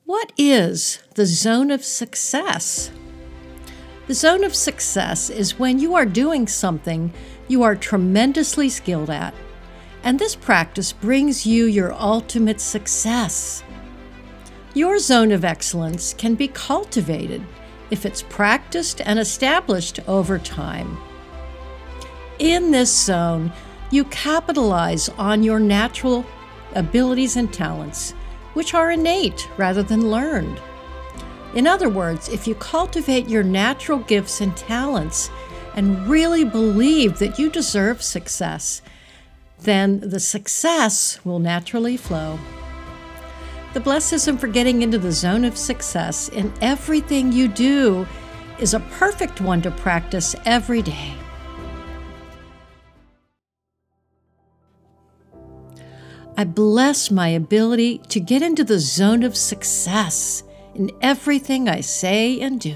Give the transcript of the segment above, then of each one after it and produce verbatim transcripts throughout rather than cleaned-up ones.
What is the zone of success? The zone of success is when you are doing something you are tremendously skilled at, and this practice brings you your ultimate success. Your zone of excellence can be cultivated if it's practiced and established over time. In this zone, you capitalize on your natural abilities and talents, which are innate rather than learned. In other words, if you cultivate your natural gifts and talents and really believe that you deserve success, then the success will naturally flow. The blessism for getting into the zone of success in everything you do is a perfect one to practice every day. I bless my ability to get into the zone of success in everything I say and do.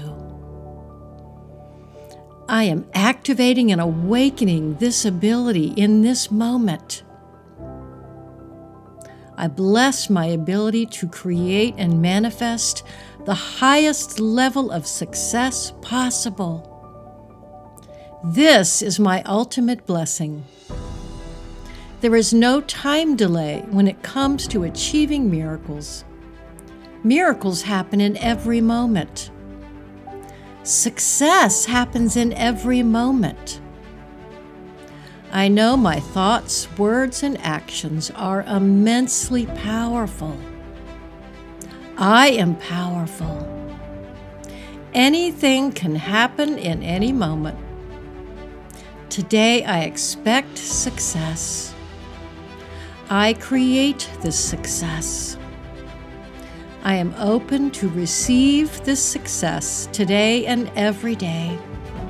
I am activating and awakening this ability in this moment. I bless my ability to create and manifest the highest level of success possible. This is my ultimate blessing. There is no time delay when it comes to achieving miracles. Miracles happen in every moment. Success happens in every moment. I know my thoughts, words, and actions are immensely powerful. I am powerful. Anything can happen in any moment. Today I expect success. I create this success. I am open to receive this success today and every day.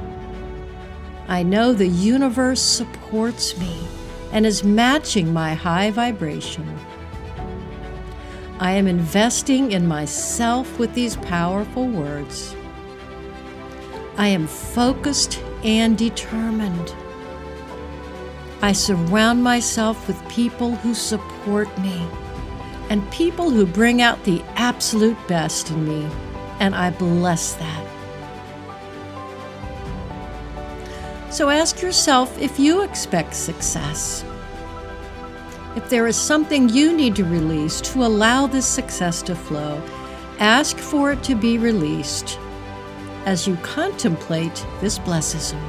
I know the universe supports me and is matching my high vibration. I am investing in myself with these powerful words. I am focused and determined. I surround myself with people who support me and people who bring out the absolute best in me, and I bless that. So ask yourself if you expect success. If there is something you need to release to allow this success to flow, ask for it to be released as you contemplate this blessism.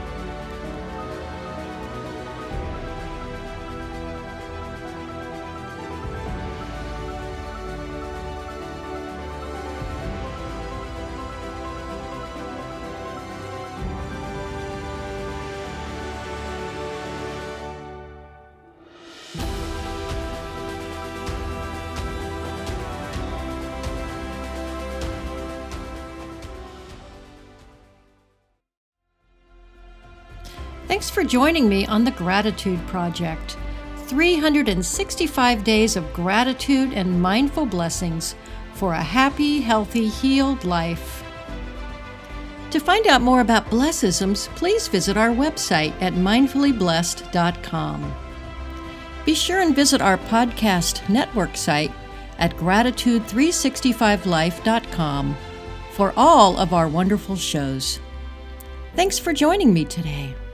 Thanks for joining me on the Gratitude Project. three hundred sixty-five days of gratitude and mindful blessings for a happy, healthy, healed life. To find out more about blessisms, please visit our website at mindfully blessed dot com. Be sure and visit our podcast network site at gratitude three sixty-five life dot com for all of our wonderful shows. Thanks for joining me today.